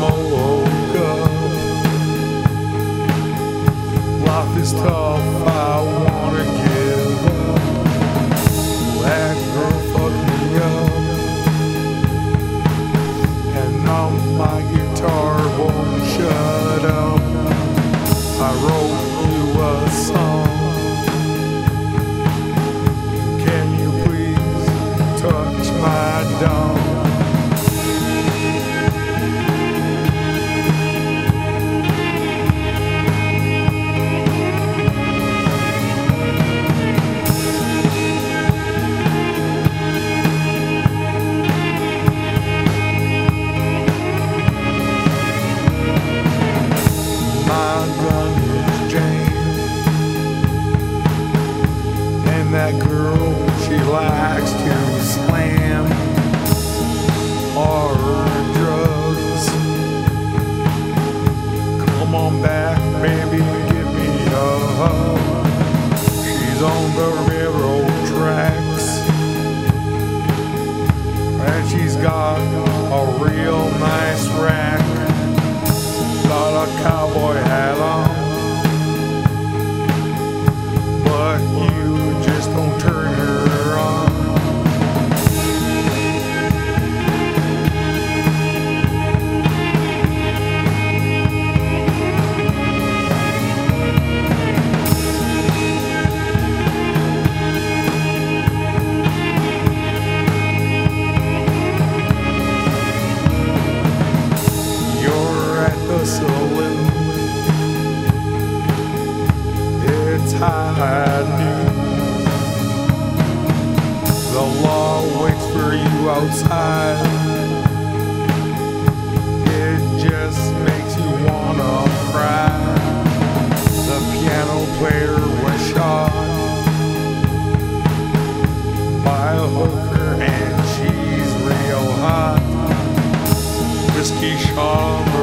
woke up. Life is tough, I wanna give up. That girl fucked me up, and now my guitar won't shut up. I wrote you a song. Can you please touch my dome? That girl, she likes to slam hard drugs. Come on back, baby, give me a hug. She's on the railroad tracks, and she's got a real nice rack. Got a cowboy hat on, but you just don't turn her on. You're at the saloon, it's high noon. The law waits for you outside. It just makes you wanna cry. The piano player was shot by a hooker, and she's real hot. Whiskey shot